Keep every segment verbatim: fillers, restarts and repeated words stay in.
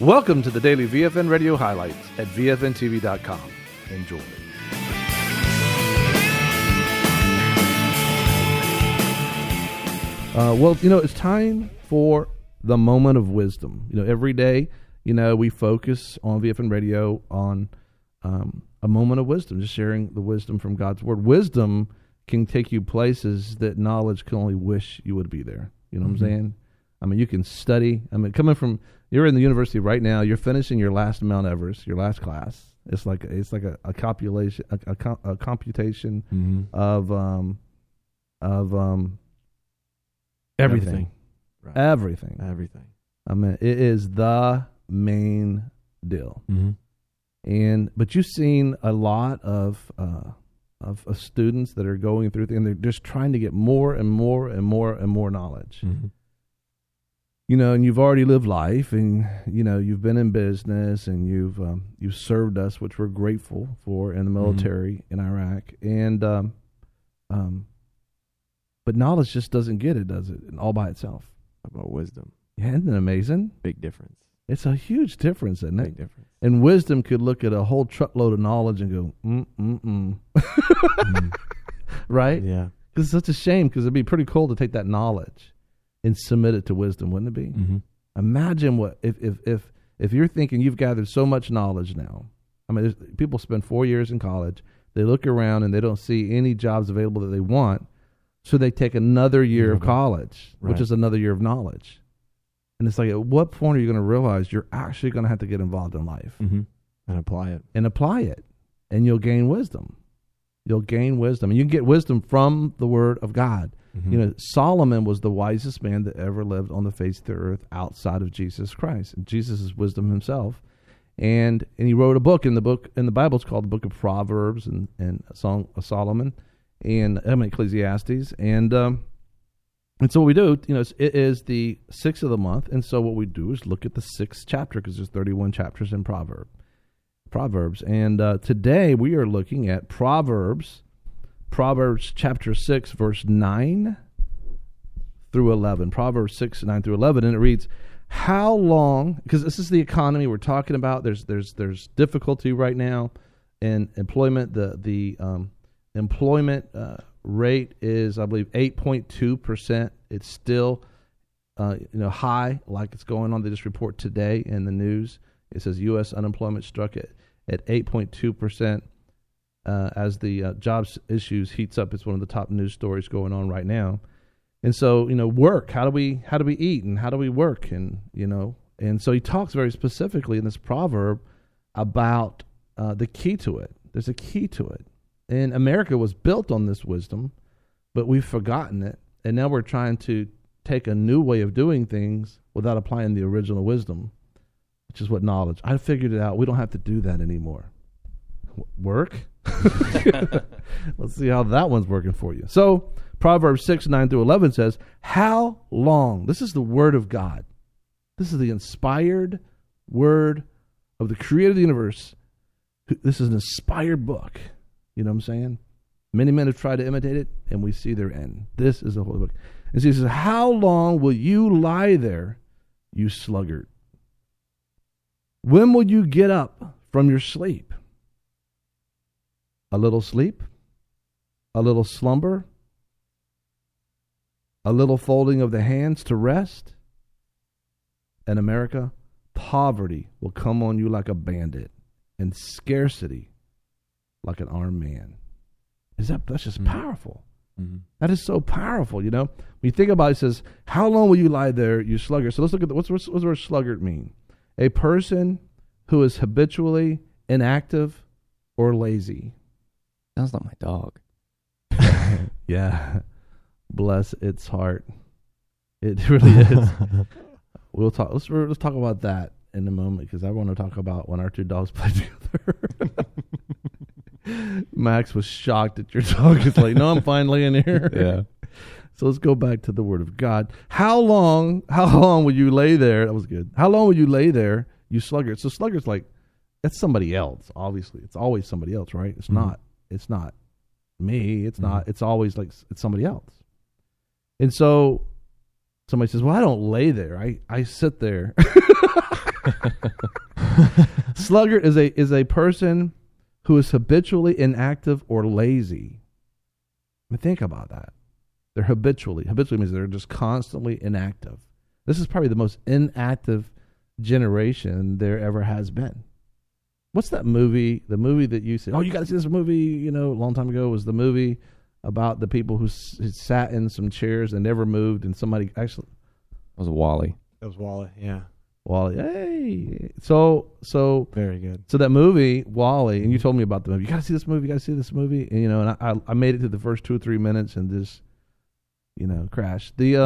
Welcome to the daily V F N Radio highlights at V F N T V dot com. Enjoy. Uh, well, you know, it's time for the moment of wisdom. You know, every day, you know, we focus on V F N Radio on um, a moment of wisdom, just sharing the wisdom from God's Word. Wisdom can take you places that knowledge can only wish you would be there. You know what mm-hmm. I'm saying? I mean, you can study. I mean, coming from, you're in the university right now, you're finishing your last Mount Everest, your last class. It's like it's like a, a copulation, a, a, a computation mm-hmm. of um, of um, everything, everything. Right. everything, everything. I mean, it is the main deal. Mm-hmm. And but you've seen a lot of, uh, of of students that are going through things, and they're just trying to get more and more and more and more knowledge. Mm-hmm. You know, and you've already lived life, and you know you've been in business, and you've um, you've served us, which we're grateful for, in the military mm-hmm. in Iraq, and um, um, but knowledge just doesn't get it, does it? All by itself. How about wisdom? Yeah, isn't it amazing? Big difference. It's a huge difference, isn't it? Big difference. And wisdom could look at a whole truckload of knowledge and go, mm mm mm, mm. Right? Yeah. Because it's such a shame. Because it'd be pretty cool to take that knowledge and submit it to wisdom, wouldn't it be? Mm-hmm. Imagine what if if if if you're thinking you've gathered so much knowledge now. I mean, there's, people spend four years in college. They look around and they don't see any jobs available that they want, so they take another year mm-hmm. of college, right. which is another year of knowledge. And it's like, at what point are you going to realize you're actually going to have to get involved in life mm-hmm. and apply it, and apply it, and you'll gain wisdom. You'll gain wisdom, and you can get wisdom from the Word of God. Mm-hmm. You know, Solomon was the wisest man that ever lived on the face of the earth outside of Jesus Christ. And Jesus is wisdom himself. And and he wrote a book in the book in the Bible. It's called the Book of Proverbs and, and a Song of Solomon and I mean, Ecclesiastes. And um, and so what we do, you know, it's, it is the sixth of the month. And so what we do is look at the sixth chapter, because there's thirty-one chapters in Proverb, Proverbs. And uh, today we are looking at Proverbs. Proverbs chapter six, verse nine through eleven. Proverbs six, nine through eleven. And it reads, how long, because this is the economy we're talking about. There's there's there's difficulty right now in employment. The the um, employment uh, rate is, I believe, eight point two percent. It's still uh, you know high, like it's going on. They just report today in the news. It says U S unemployment struck at, at eight point two percent. Uh, as the uh, jobs issues heats up. It's one of the top news stories going on right now. And so, you know, work, how do we how do we eat and how do we work? And, you know, and so he talks very specifically in this proverb about uh, the key to it. There's a key to it. And America was built on this wisdom, but we've forgotten it. And now we're trying to take a new way of doing things without applying the original wisdom, which is what knowledge. I figured it out. We don't have to do that anymore. Work? Let's see how that one's working for you. So Proverbs six, nine through eleven says, how long? This is the word of God. This is the inspired word of the creator of the universe. This is an inspired book. You know what I'm saying? Many men have tried to imitate it, and we see their end. This is the holy book. And so he says, how long will you lie there, you sluggard? When will you get up from your sleep? A little sleep, a little slumber, a little folding of the hands to rest. In America, poverty will come on you like a bandit, and scarcity like an armed man. Is that that's just mm-hmm. powerful? Mm-hmm. That is so powerful. You know, when you think about it, it says, "How long will you lie there, you sluggard?" So let's look at the, what's what's what's the word sluggard mean? A person who is habitually inactive or lazy. Sounds like my dog. Yeah. Bless its heart. It really is. We'll talk. Let's let's talk about that in a moment, because I want to talk about when our two dogs play together. Max was shocked that your dog is like, no, I'm finally in here. Yeah. So let's go back to the Word of God. How long? How long will you lay there? That was good. How long will you lay there, you sluggard? So sluggard's like, that's somebody else. Obviously, it's always somebody else, right? It's mm-hmm. not. It's not me. It's mm-hmm. not. It's always like it's somebody else. And so somebody says, well, I don't lay there. I, I sit there. Sluggard is a is a person who is habitually inactive or lazy. I mean, think about that. They're habitually. Habitually means they're just constantly inactive. This is probably the most inactive generation there ever has been. What's that movie? The movie that you said, oh, you got to see this movie, you know, a long time ago, was the movie about the people who s- sat in some chairs and never moved, and somebody actually... It was Wally. That was Wally, yeah. Wally, hey. So, so... Very good. So that movie, Wally, and you told me about the movie. You got to see this movie. You got to see this movie. And, you know, and I, I, I made it to the first two or three minutes and just, you know, crashed. The,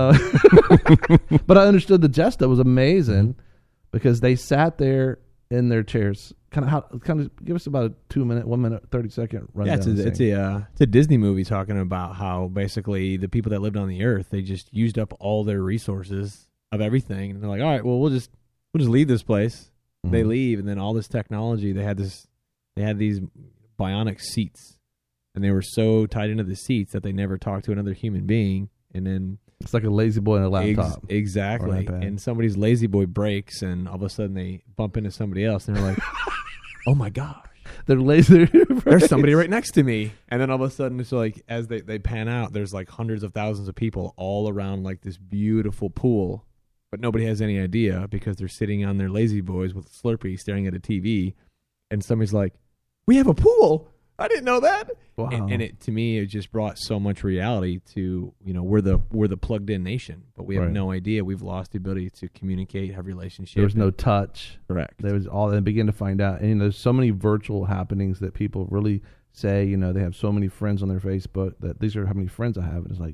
uh, but I understood the gist. It was amazing because they sat there in their chairs. Kind of how? Kind of give us about a two minute, one minute, thirty second rundown. Yeah, it's a, it's a uh, it's a Disney movie talking about how basically the people that lived on the earth, they just used up all their resources of everything, and they're like, all right, well, we'll just we'll just leave this place. Mm-hmm. They leave, and then all this technology, they had this, they had these bionic seats, and they were so tied into the seats that they never talked to another human being, and then it's like a lazy boy on a laptop. Ex- exactly, and somebody's lazy boy breaks, and all of a sudden they bump into somebody else, and they're like, oh my gosh, they're lazy. There's somebody right next to me. And then all of a sudden it's like, as they, they pan out, there's like hundreds of thousands of people all around like this beautiful pool, but nobody has any idea because they're sitting on their lazy boys with Slurpee staring at a T V. And somebody's like, we have a pool. I didn't know that. Wow. And, and it, to me, it just brought so much reality to, you know, we're the, we're the plugged in nation, but we have right. no idea. We've lost the ability to communicate, have relationships. There was no touch. Correct. There was all, and begin to find out. And you know, there's so many virtual happenings that people really say, you know, they have so many friends on their Facebook that these are how many friends I have. And it's like,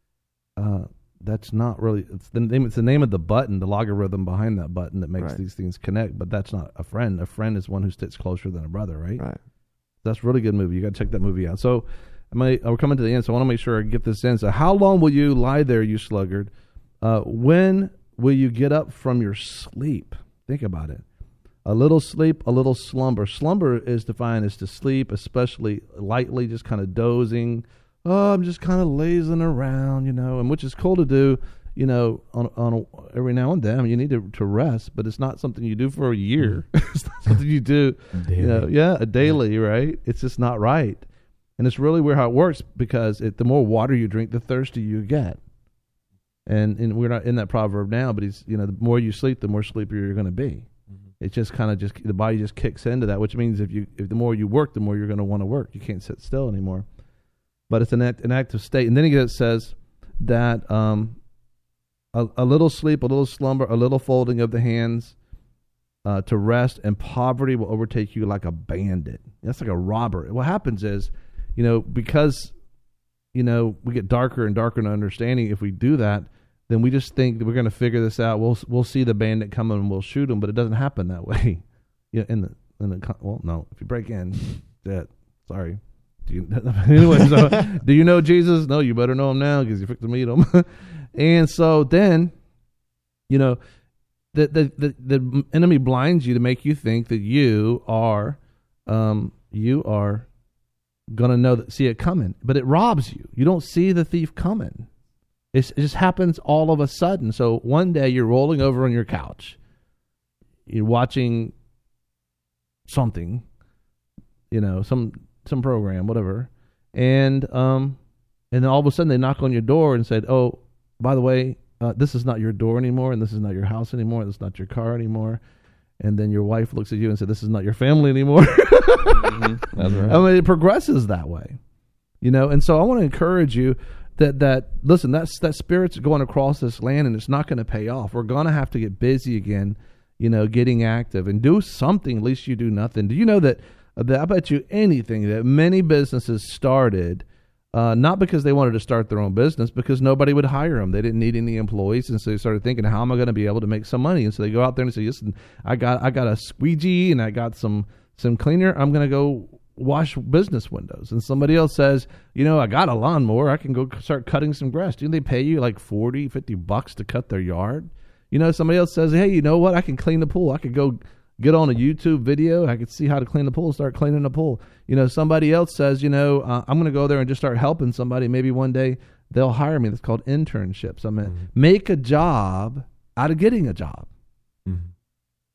uh, that's not really, it's the name, it's the name of the button, the logarithm behind that button that makes right. these things connect. But that's not a friend. A friend is one who sticks closer than a brother, right? Right. That's a really good movie. You got to check that movie out. So, I'm gonna, we're coming to the end, so I want to make sure I get this in. So, how long will you lie there, you sluggard? Uh, when will you get up from your sleep? Think about it. A little sleep, a little slumber. Slumber is defined as to sleep, especially lightly, just kind of dozing. Oh, I'm just kind of lazing around, you know, and which is cool to do, you know, on on a, every now and then. I mean, you need to, to rest, but it's not something you do for a year. It's not something you do, daily. You know, yeah, a daily, right? It's just not right. And it's really weird how it works because it, the more water you drink, the thirstier you get. And and we're not in that proverb now, but he's, you know, the more you sleep, the more sleepier you're going to be. Mm-hmm. It just kind of just, the body just kicks into that, which means if you, if the more you work, the more you're going to want to work. You can't sit still anymore. But it's an, act, an active state. And then it says that um, a, a little sleep, a little slumber, a little folding of the hands uh, to rest, and poverty will overtake you like a bandit. That's like a robber. What happens is, you know, because, you know, we get darker and darker in understanding, if we do that, then we just think that we're going to figure this out. We'll we'll see the bandit coming and we'll shoot him, but it doesn't happen that way. Yeah, in the in the well, no, if you break in, dead. Sorry. Do you, anyway, so do you know Jesus? No, you better know him now because you're fixing to meet him. And so then, you know, the, the the the enemy blinds you to make you think that you are, um, you are gonna know that see it coming, but it robs you. You don't see the thief coming. It's, it just happens all of a sudden. So one day you're rolling over on your couch, you're watching something, you know, some. some program, whatever, and um, and then all of a sudden they knock on your door and said, "Oh, by the way, uh, this is not your door anymore, and this is not your house anymore, this is not your car anymore." And then your wife looks at you and said, "This is not your family anymore." Mm-hmm. That's right. I mean, it progresses that way, you know. And so I want to encourage you that that listen, that's that spirit's going across this land, and it's not going to pay off. We're going to have to get busy again, you know, getting active and do something. At least you do nothing. Do you know that? I bet you anything that many businesses started uh, not because they wanted to start their own business, because nobody would hire them. They didn't need any employees, and so they started thinking, how am I going to be able to make some money? And so they go out there and say, listen, I got I got a squeegee and I got some some cleaner. I'm going to go wash business windows. And somebody else says, you know, I got a lawnmower. I can go start cutting some grass. Do they pay you like forty, fifty bucks to cut their yard? You know, somebody else says, hey, you know what? I can clean the pool. I could go get on a YouTube video. I could see how to clean the pool, start cleaning the pool. You know, somebody else says, you know, uh, I'm going to go there and just start helping somebody. Maybe one day they'll hire me. That's called internships. I mean, mm-hmm. make a job out of getting a job. Mm-hmm.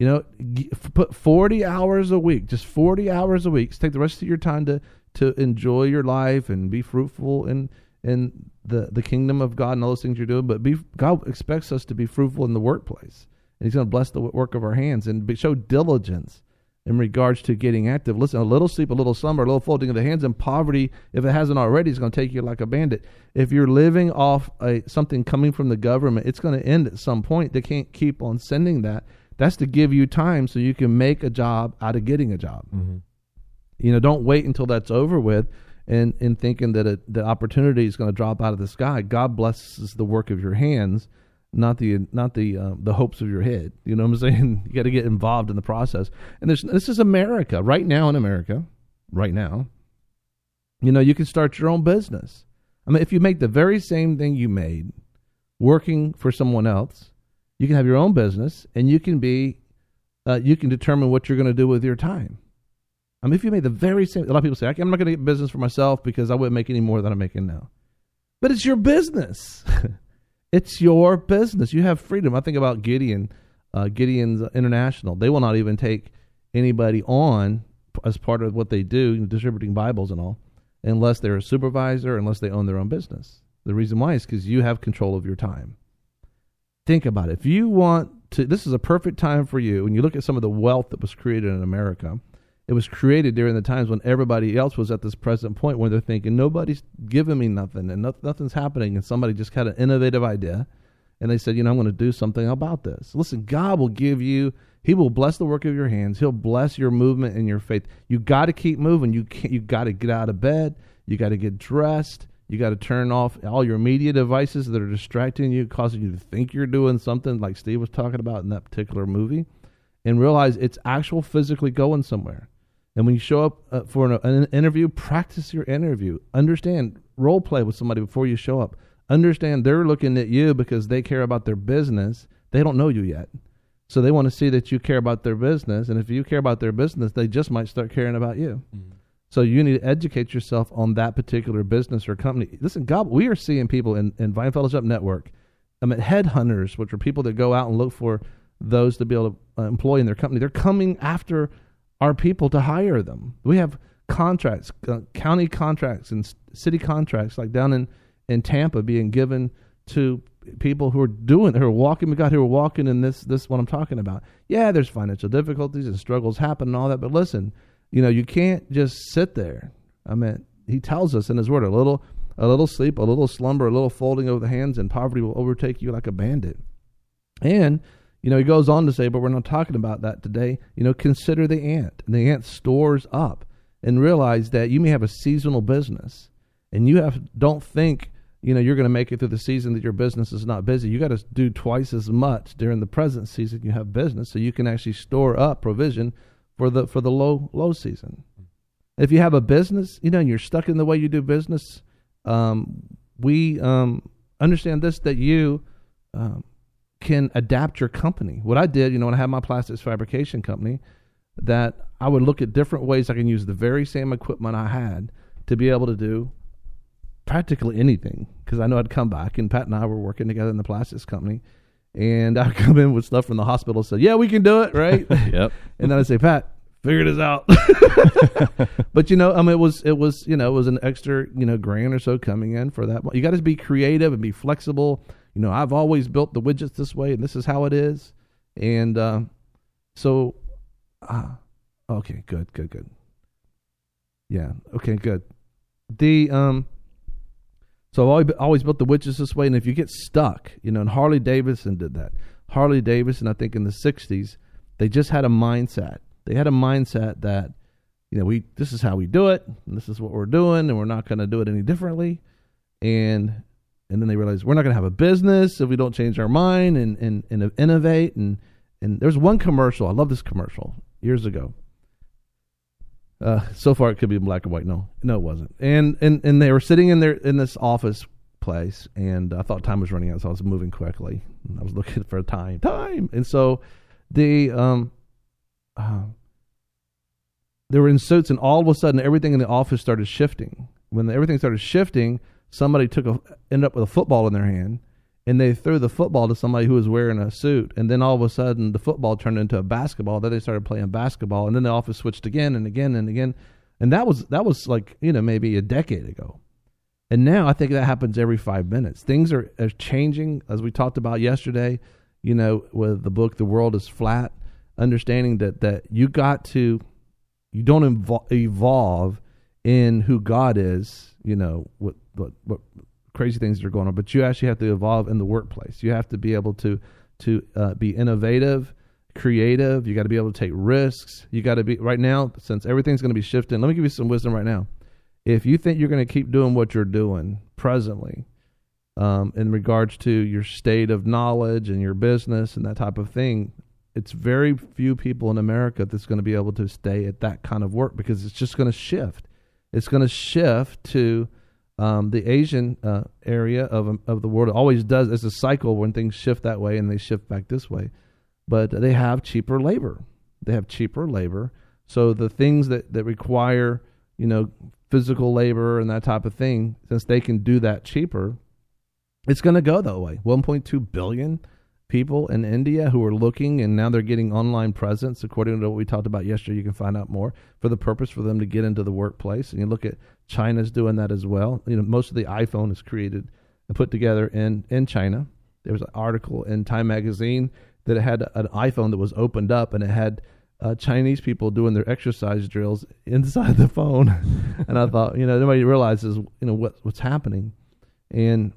You know, g- f- put forty hours a week, just forty hours a week. Take the rest of your time to to enjoy your life and be fruitful in in the the kingdom of God and all those things you're doing. But be God expects us to be fruitful in the workplace, and He's going to bless the work of our hands and be, show diligence in regards to getting active. Listen, a little sleep, a little slumber, a little folding of the hands, and poverty, if it hasn't already, is going to take you like a bandit. If you're living off a, something coming from the government, it's going to end at some point. They can't keep on sending that. That's to give you time so you can make a job out of getting a job. Mm-hmm. You know, don't wait until that's over with and, and thinking that it, the opportunity is going to drop out of the sky. God blesses the work of your hands, not the not the uh, the hopes of your head. You know what I'm saying? You got to get involved in the process. And this this is America. Right now in America, right now, you know, you can start your own business. I mean, if you make the very same thing you made working for someone else, you can have your own business, and you can be uh, you can determine what you're going to do with your time. I mean, if you made the very same, a lot of people say, I'm not going to get business for myself because I wouldn't make any more than I'm making now. But it's your business. It's your business. You have freedom. I think about Gideon, uh, Gideon's International. They will not even take anybody on as part of what they do, distributing Bibles and all, unless they're a supervisor, unless they own their own business. The reason why is because you have control of your time. Think about it. If you want to, this is a perfect time for you. When you look at some of the wealth that was created in America, it was created during the times when everybody else was at this present point where they're thinking, nobody's giving me nothing and no, nothing's happening. And somebody just had an innovative idea. And they said, you know, I'm going to do something about this. Listen, God will give you, He will bless the work of your hands. He'll bless your movement and your faith. You got to keep moving. You can't, you got to get out of bed. You got to get dressed. You got to turn off all your media devices that are distracting you, causing you to think you're doing something like Steve was talking about in that particular movie, and realize it's actual physically going somewhere. And when you show up uh, for an, an interview, practice your interview. Understand, role play with somebody before you show up. Understand they're looking at you because they care about their business. They don't know you yet. So they want to see that you care about their business. And if you care about their business, they just might start caring about you. Mm-hmm. So you need to educate yourself on that particular business or company. Listen, God, we are seeing people in, in Vine Fellowship Network, I mean, headhunters, which are people that go out and look for those to be able to uh, employ in their company. They're coming after our people to hire them. We have contracts, uh, county contracts and s- city contracts, like down in, in Tampa, being given to people who are doing, who are walking with God, who are walking in this, this, what I'm talking about. Yeah, there's financial difficulties and struggles happen and all that, but listen, you know, you can't just sit there. I mean, He tells us in His Word, a little, a little sleep, a little slumber, a little folding of the hands, and poverty will overtake you like a bandit. And you know, He goes on to say, but we're not talking about that today. You know, consider the ant. And the ant stores up, and realize that you may have a seasonal business, and you have don't think, you know, you're going to make it through the season that your business is not busy. You got to do twice as much during the present season you have business, so you can actually store up provision for the for the low low season. If you have a business, you know, and you're stuck in the way you do business, um, we um, understand this, that you um, can adapt your company. What I did, you know, when I had my plastics fabrication company, that I would look at different ways I can use the very same equipment I had to be able to do practically anything. Because I know I'd come back, and Pat and I were working together in the plastics company, and I'd come in with stuff from the hospital and say, yeah, we can do it, right? Yep. And then I'd say, Pat, figure this out. But, you know, I mean, it was, it was, you know, it was an extra, you know, grand or so coming in for that. You got to be creative and be flexible. You know, I've always built the widgets this way, and this is how it is. And uh, so, uh, okay, good, good, good. Yeah, okay, good. The um, so I've always, always built the widgets this way, and if you get stuck, you know, and Harley Davidson did that. Harley Davidson, I think in the sixties, they just had a mindset. They had a mindset that, you know, we this is how we do it, and this is what we're doing, and we're not going to do it any differently. And And then they realized we're not going to have a business if we don't change our mind and, and, and innovate. And, and there's one commercial. I love this commercial years ago. Uh, so far, it could be in black and white. No, no, it wasn't. And, and, and they were sitting in their, in this office place, and I thought time was running out, so I was moving quickly. I was looking for time, time. And so the, um, uh, they were in suits, and all of a sudden, everything in the office started shifting. When everything started shifting, somebody took a ended up with a football in their hand, and they threw the football to somebody who was wearing a suit, and then all of a sudden the football turned into a basketball. Then they started playing basketball, and then the office switched again and again and again, and that was that was like you know maybe a decade ago. And now I think that happens every five minutes. Things are, are changing, as we talked about yesterday, you know, with the book, The World is Flat, understanding that, that you got to, you don't evol- evolve in who God is, you know, what, what, what crazy things are going on, but you actually have to evolve in the workplace. You have to be able to, to uh, be innovative, creative. You got to be able to take risks. You got to be, right now, since everything's going to be shifting, let me give you some wisdom right now. If you think you're going to keep doing what you're doing presently, um, in regards to your state of knowledge and your business and that type of thing, it's very few people in America that's going to be able to stay at that kind of work, because it's just going to shift. It's going to shift to um, the Asian uh, area of of the world. It always does. It's a cycle when things shift that way and they shift back this way. But they have cheaper labor. They have cheaper labor. So the things that, that require, you know, physical labor and that type of thing, since they can do that cheaper, it's going to go that way. one point two billion people in India who are looking, and now they're getting online presence, according to what we talked about yesterday. You can find out more, for the purpose for them to get into the workplace. And you look at China's doing that as well. You know, most of the iPhone is created and put together in, in China. There was an article in Time Magazine that it had an iPhone that was opened up, and it had Uh, Chinese people doing their exercise drills inside the phone. And I thought, you know, nobody realizes, you know, what what's happening. And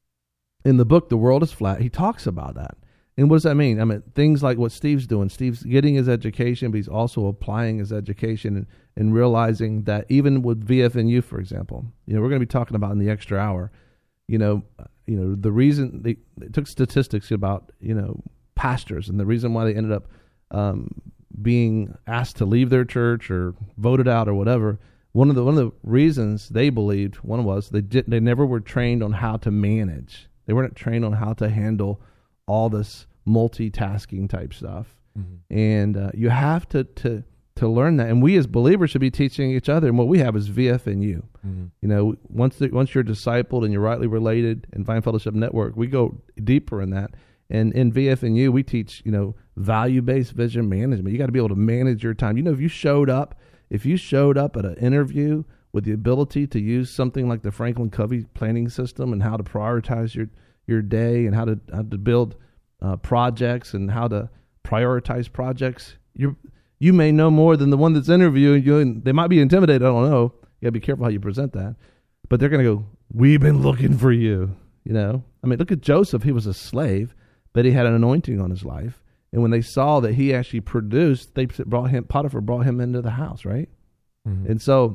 in the book, The World is Flat, he talks about that. And what does that mean? I mean, things like what Steve's doing. Steve's getting his education, but he's also applying his education and, and realizing that even with V F N U, for example, you know, we're going to be talking about in the extra hour, you know, you know, the reason they, they took statistics about, you know, pastors, and the reason why they ended up um, being asked to leave their church or voted out or whatever. One of the one of the reasons they believed, one was they did they never were trained on how to manage. They weren't trained on how to handle all this multitasking type stuff. Mm-hmm. And uh, you have to, to to learn that. And we as believers should be teaching each other. And what we have is V F N U. Mm-hmm. You know, once the, once you're discipled and you're rightly related in Vine Fellowship Network, we go deeper in that. And in V F N U, we teach, you know, value-based vision management. You got to be able to manage your time. You know, if you showed up, if you showed up at an interview with the ability to use something like the Franklin Covey planning system and how to prioritize your, your day and how to how to build uh, projects and how to prioritize projects, you you may know more than the one that's interviewing you. And they might be intimidated. I don't know. You got to be careful how you present that. But they're going to go, "We've been looking for you." You know, I mean, look at Joseph. He was a slave, but he had an anointing on his life. And when they saw that he actually produced, they brought him, Potiphar brought him into the house, right? Mm-hmm. And so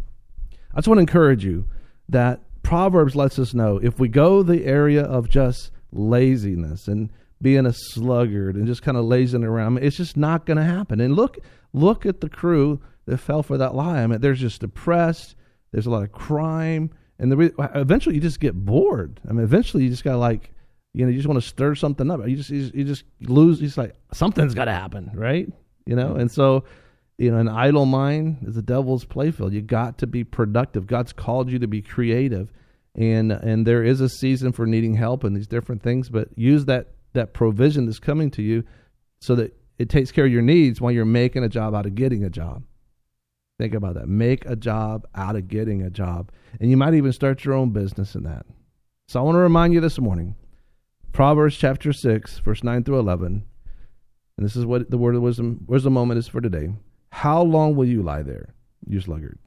I just want to encourage you that Proverbs lets us know if we go the area of just laziness and being a sluggard and just kind of lazing around, it's just not going to happen. And look, look at the crew that fell for that lie. I mean, they're just depressed. There's a lot of crime. And the re- eventually you just get bored. I mean, eventually you just got to like, you know, you just want to stir something up. You just, you just, you just lose. It's like something's got to happen, right? You know, and so, you know, an idle mind is the devil's playfield. You got to be productive. God's called you to be creative, and and there is a season for needing help and these different things. But use that that provision that's coming to you, so that it takes care of your needs while you're making a job out of getting a job. Think about that. Make a job out of getting a job, and you might even start your own business in that. So I want to remind you this morning. Proverbs chapter six, verse nine through eleven. And this is what the word of wisdom, wisdom moment is for today. How long will you lie there, you sluggard?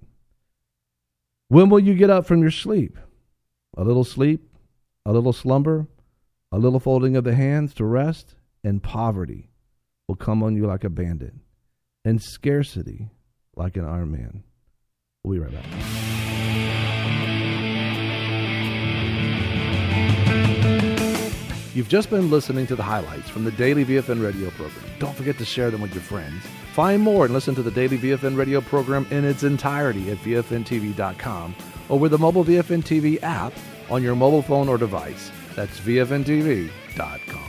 When will you get up from your sleep? A little sleep, a little slumber, a little folding of the hands to rest, and poverty will come on you like a bandit, and scarcity like an armed man. We'll be right back. You've just been listening to the highlights from the Daily V F N radio program. Don't forget to share them with your friends. Find more and listen to the Daily V F N radio program in its entirety at V F N T V dot com or with the mobile V F N T V app on your mobile phone or device. That's V F N T V dot com.